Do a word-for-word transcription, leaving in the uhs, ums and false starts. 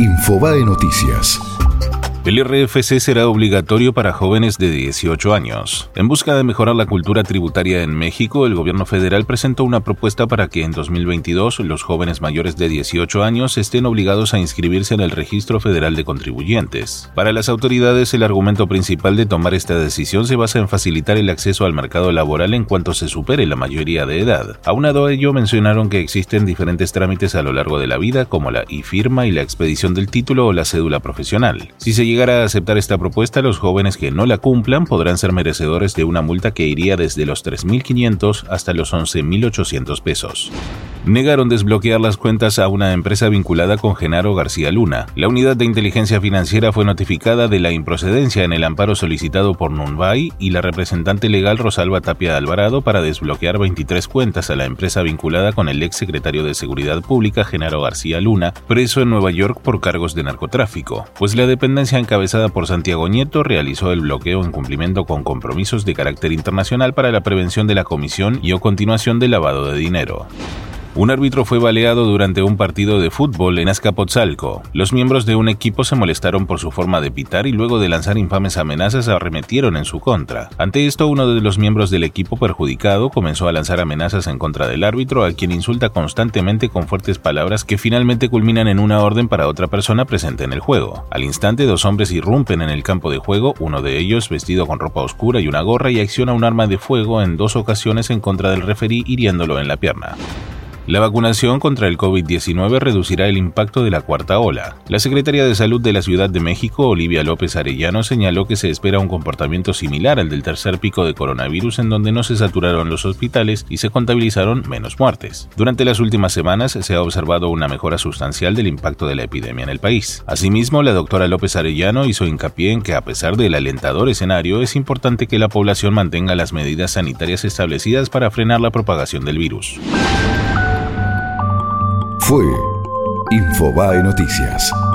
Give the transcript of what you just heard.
Infobae Noticias. El R F C será obligatorio para jóvenes de dieciocho años. En busca de mejorar la cultura tributaria en México, el gobierno federal presentó una propuesta para que en dos mil veintidós los jóvenes mayores de dieciocho años estén obligados a inscribirse en el Registro Federal de Contribuyentes. Para las autoridades, el argumento principal de tomar esta decisión se basa en facilitar el acceso al mercado laboral en cuanto se supere la mayoría de edad. Aunado a ello, mencionaron que existen diferentes trámites a lo largo de la vida, como la e-firma y la expedición del título o la cédula profesional. Si se llegara a aceptar esta propuesta, los jóvenes que no la cumplan podrán ser merecedores de una multa que iría desde los tres mil quinientos hasta los once mil ochocientos pesos. Negaron desbloquear las cuentas a una empresa vinculada con Genaro García Luna. La unidad de inteligencia financiera fue notificada de la improcedencia en el amparo solicitado por Nunvay y la representante legal Rosalba Tapia Alvarado para desbloquear veintitrés cuentas a la empresa vinculada con el ex secretario de Seguridad Pública Genaro García Luna, preso en Nueva York por cargos de narcotráfico, pues la dependencia encabezada por Santiago Nieto realizó el bloqueo en cumplimiento con compromisos de carácter internacional para la prevención de la comisión y o continuación del lavado de dinero. Un árbitro fue baleado durante un partido de fútbol en Azcapotzalco. Los miembros de un equipo se molestaron por su forma de pitar y luego de lanzar infames amenazas arremetieron en su contra. Ante esto, uno de los miembros del equipo perjudicado comenzó a lanzar amenazas en contra del árbitro, a quien insulta constantemente con fuertes palabras que finalmente culminan en una orden para otra persona presente en el juego. Al instante, dos hombres irrumpen en el campo de juego, uno de ellos vestido con ropa oscura y una gorra, y acciona un arma de fuego en dos ocasiones en contra del referí, hiriéndolo en la pierna. La vacunación contra el COVID diecinueve reducirá el impacto de la cuarta ola. La secretaria de Salud de la Ciudad de México, Olivia López Arellano, señaló que se espera un comportamiento similar al del tercer pico de coronavirus, en donde no se saturaron los hospitales y se contabilizaron menos muertes. Durante las últimas semanas se ha observado una mejora sustancial del impacto de la epidemia en el país. Asimismo, la doctora López Arellano hizo hincapié en que, a pesar del alentador escenario, es importante que la población mantenga las medidas sanitarias establecidas para frenar la propagación del virus. Fue Infobae Noticias.